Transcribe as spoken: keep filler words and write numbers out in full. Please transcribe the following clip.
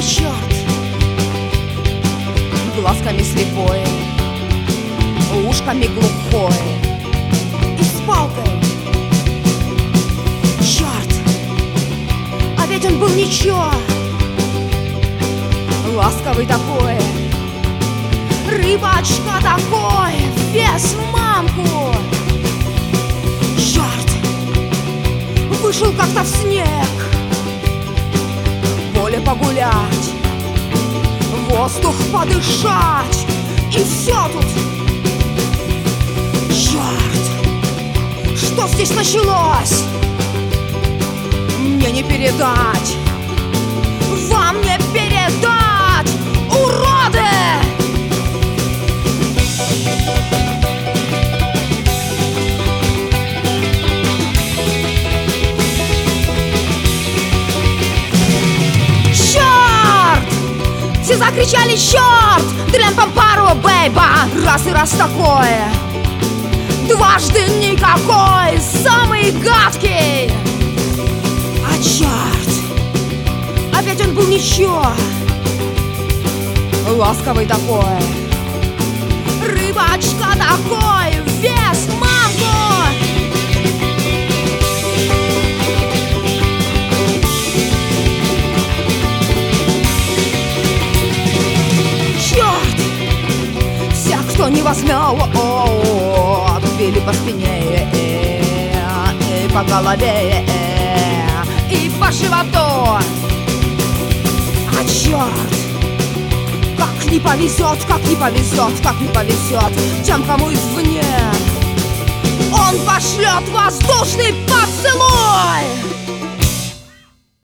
черт, глазками слепой, ушками глухой и с палкой. Черт, а ведь он был ничего, ласковый такой, рыбачка такой, вес в мамку. Черт, вышел как-то в снег, в поле погулять, воздух подышать, и все тут. Черт, что здесь началось, мне не передать, вам не передать, уроды! Все закричали черт, дрям-пам-пару, бейба, раз и раз такое, дважды никакой, самый гадкий. А черт, опять он был ничего, ласковый такой, рыбачка такой, вес мамку. Кто не возьмет, били по спине и по голове и по животу. А черт, как не повезет, как не повезет, как не повезет тем, кому извне, он пошлет воздушный поцелуй.